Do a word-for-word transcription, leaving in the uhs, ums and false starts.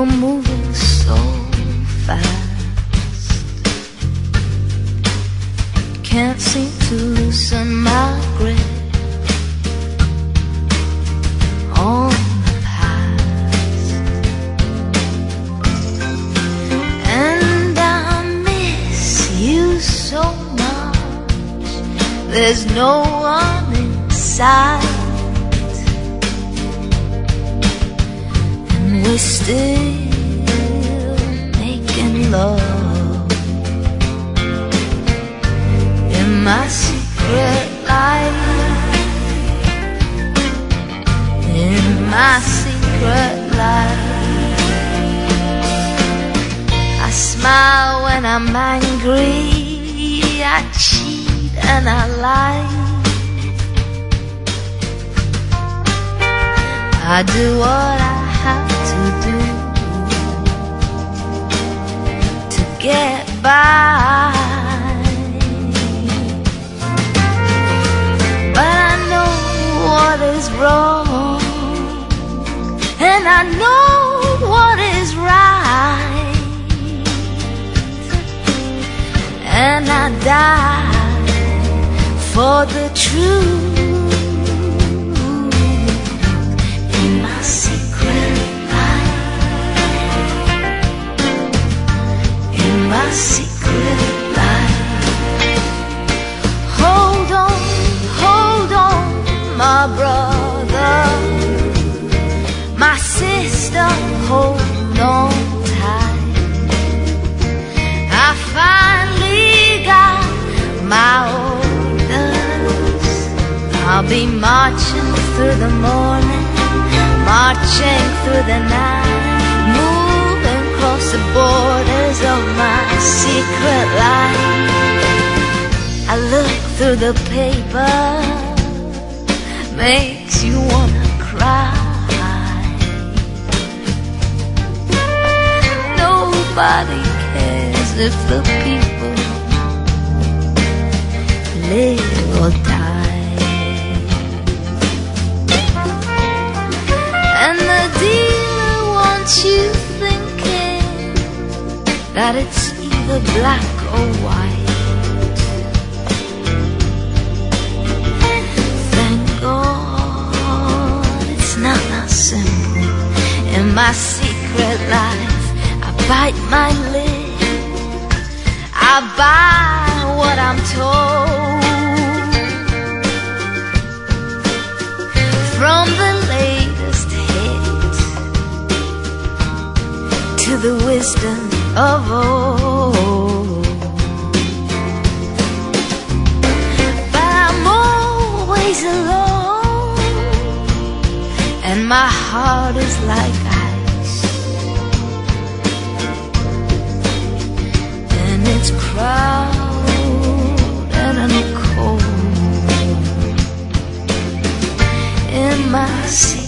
You're moving so fast, can't seem to loosen my grip on the past. And I miss you so much, there's no one inside, and we're still making love in my secret life, in my secret life. I smile when I'm angry, I cheat and I lie, I do what I have to do to get by. But I know what is wrong, and I know what is right, and I die for the truth. In my secret life, in my secret life. Hold on, hold on, my brother, my sister, hold on tight. I finally got my orders. I'll be marching through the morning, marching through the night, moving across the borders of my secret life. I look through the paper, makes you wanna cry. Nobody cares if the people live or die, and the dealer wants you thinking that it's either black or white. In my secret life, I bite my lip, I buy what I'm told, from the latest hit to the wisdom of old. But I'm always alone, and my heart is like ice, and it's crowded and cold in my city.